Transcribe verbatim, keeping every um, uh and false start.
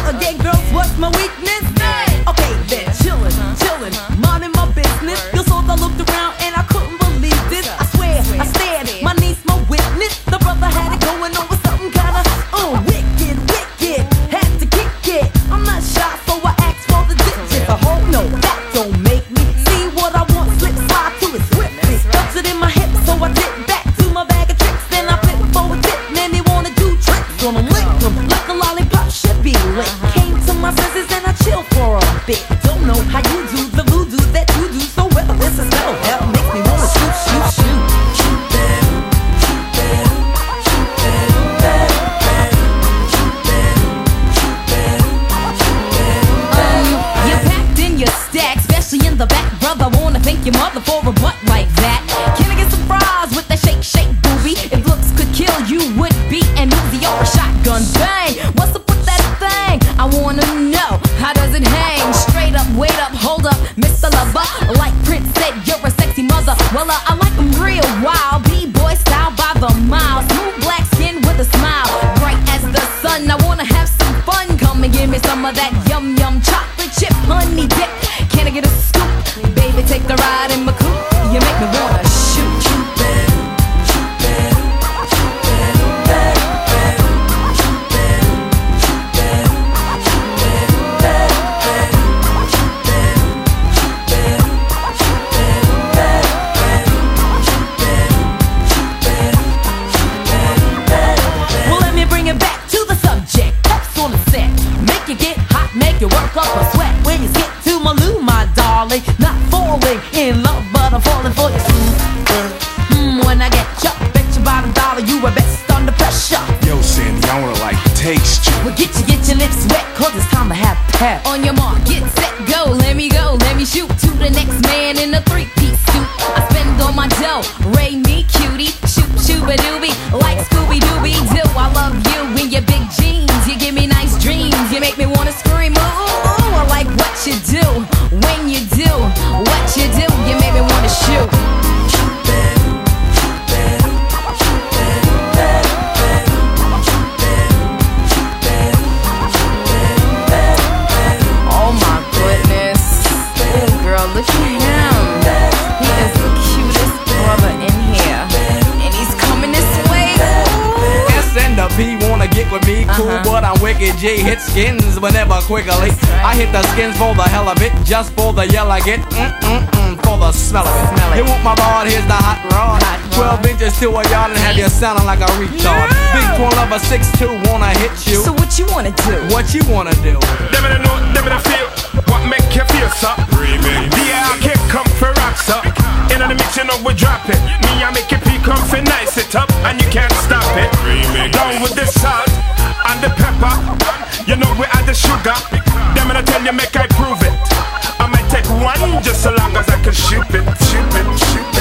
again, girls, what's my weakness? Okay, then, chillin', chillin', minding my business. You saw I looked around and I couldn't believe this. I swear, I stared, my niece, my witness. The brother had it going on with something kinda, uh, wicked, wicked. Had to kick it. I'm not shy, so I asked for the digits. A whole no, that don't make me see what I want. Slip slide to it swiftly. Felt it in my hip, so I dipped back to my bag of tricks. Then I flip for a tip, man, they wanna do tricks on them, lick them like a lollipop should be lit. Came to my senses and I chill for a bit. Don't know how you do the voodoo that you do so well. This is metal hell, makes me wanna shoot, shoot, shoot. Shoot them, shoot them, shoot them, bam, bam. Shoot them, shoot them, shoot them, Um, you packed in your stack, especially in the back, brother. Wanna thank your mother for a butt like that. Can I get some fries with that shake, shake, booby? If looks could kill, you would be an Uzi or a shotgun. Bang! What's up with that thing? I wanna know, how does it hang? Straight up, wait up, hold up, Mister Lover. Like Prince said, you're a sexy mother. Well, uh, I like them real wild, B-boy style by the mile. Smooth black skin with a smile, bright as the sun. I wanna have some fun. Come and give me some of that yum yum chocolate chip honey dip. Can I get a scoop? Baby, take the ride in my coupe. You make me wanna shoot. shoot them, shoot them, shoot them, bam, bam. Shoot them, shoot them, shoot them, bam, bam. Shoot them, shoot them, shoot them, bam, bam. Shoot them, shoot them, shoot them, bam, bam. Well, let me bring it back to the subject. That's on the set. Make you get hot, make you work up a sweat. When you skip to my loo, my darling, not falling in love, but I'm falling for you. Mm, when I get you, bet you about a dollar, you were best under pressure. Yo, Sandy, I wanna like taste you. Well, get you, get your lips wet, cause it's time to have pep. On your mark, get set, go. Let me go, let me shoot to the next man in a three-piece suit. I spend all my dough, Ray me cutie, shoot shooba doobie, like Scooby Dooby Doo. I love you in your big jeans, you give me nice dreams, you make me wanna scream. Ooh, ooh, I like what you do, when you do, what you do, you make me wanna shoot. Shoot them, shoot them, shoot them, bam, bam. Shoot them, shoot them, shoot them, bam, bam. Oh my goodness. Oh girl, look at him. He is the cutest brother in here. And he's coming this way. S and the P wanna get with me, cool, Uh-huh. but I'm wicked. J hit skins whenever quickly. I hit the skins for the hell of it, just for the yell I get. Mm-mm-mm, for the smell of it. Smell it. You want my rod? Here's the hot rod. Hot rod. Twelve inches to a yard and have you sounding like a retard. Yeah. Big twin of a six two wanna hit you. So what you wanna do? What you wanna do? Them in the know, them in the feel. What make you feel, sir? Remix. The air kick come for rock, sir. In the mix, you know we drop it. Me, I make it peak come for nice it up, and you can't stop it. Remix. Down with the salt and the pepper. You know we add the sugar. Them in the tell you make I prove it. I might take one just so long as I can shoot it, shoot it, shoot it.